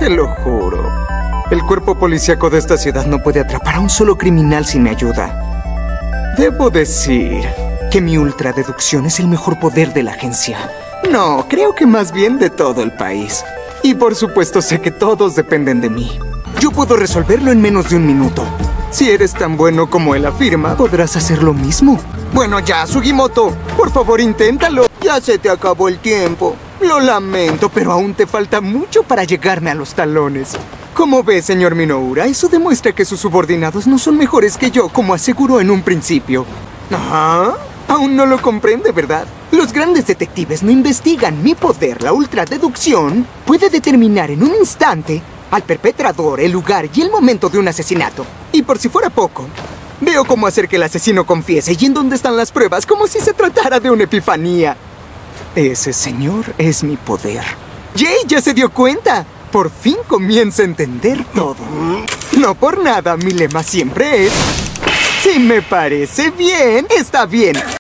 Te lo juro. El cuerpo policíaco de esta ciudad no puede atrapar a un solo criminal sin mi ayuda. Debo decir que mi ultradeducción es el mejor poder de la agencia. No, creo que más bien de todo el país. Y por supuesto sé que todos dependen de mí. Yo puedo resolverlo en menos de un minuto. Si eres tan bueno como él afirma, podrás hacer lo mismo. Bueno ya, Sugimoto, por favor inténtalo. Ya se te acabó el tiempo. Lo lamento, pero aún te falta mucho para llegarme a los talones. Como ves, señor Minoura, eso demuestra que sus subordinados no son mejores que yo, como aseguró en un principio. ¿Ah? Aún no lo comprende, ¿verdad? Los grandes detectives no investigan. Mi poder, la ultradeducción, puede determinar en un instante al perpetrador, el lugar y el momento de un asesinato. Y por si fuera poco, veo cómo hacer que el asesino confiese y en dónde están las pruebas, como si se tratara de una epifanía. Ese, señor, es mi poder. Jay ya se dio cuenta. Por fin comienza a entender todo. No por nada, mi lema siempre es: si me parece bien, está bien.